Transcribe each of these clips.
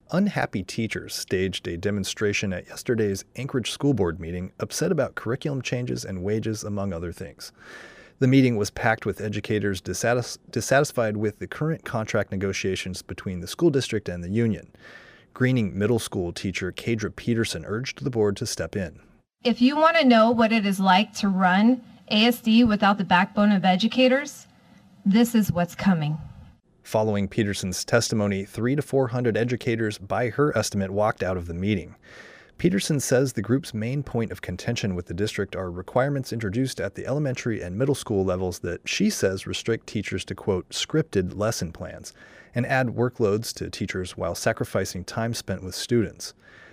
Unhappy teachers staged a demonstration at yesterday's Anchorage School Board meeting, upset about curriculum changes and wages, among other things. The meeting was packed with educators dissatisfied with the current contract negotiations between the school district and the union. Greening Middle School teacher Kadra Peterson urged the board to step in. If you want to know what it is like to run ASD without the backbone of educators, this is what's coming. Following Peterson's testimony, 300 to 400 educators, by her estimate, walked out of the meeting. Peterson says the group's main point of contention with the district are requirements introduced at the elementary and middle school levels that she says restrict teachers to, quote, scripted lesson plans and add workloads to teachers while sacrificing time spent with students.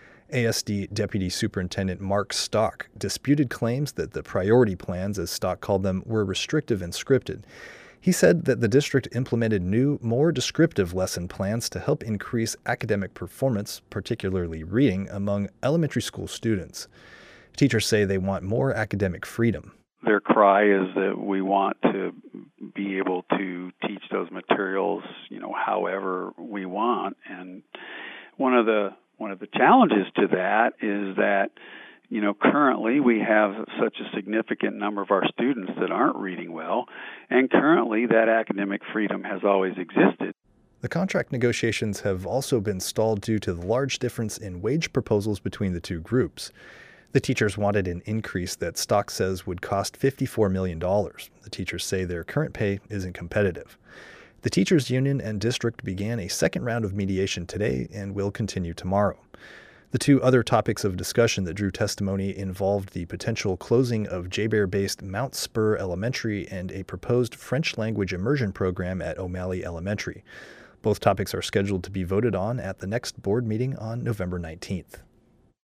ASD Deputy Superintendent Mark Stock disputed claims that the priority plans, as Stock called them, were restrictive and scripted. He said that the district implemented new, more descriptive lesson plans to help increase academic performance, particularly reading, among elementary school students. Teachers say they want more academic freedom. Their cry is that we want to be able to teach those materials, however we want. And one of the challenges to that is that currently we have such a significant number of our students that aren't reading well, and currently that academic freedom has always existed. The contract negotiations have also been stalled due to the large difference in wage proposals between the two groups. The teachers wanted an increase that Stock says would cost $54 million. The teachers say their current pay isn't competitive. The teachers' union and district began a second round of mediation today and will continue tomorrow. The two other topics of discussion that drew testimony involved the potential closing of JBER-based Mount Spur Elementary and a proposed French language immersion program at O'Malley Elementary. Both topics are scheduled to be voted on at the next board meeting on November 19th.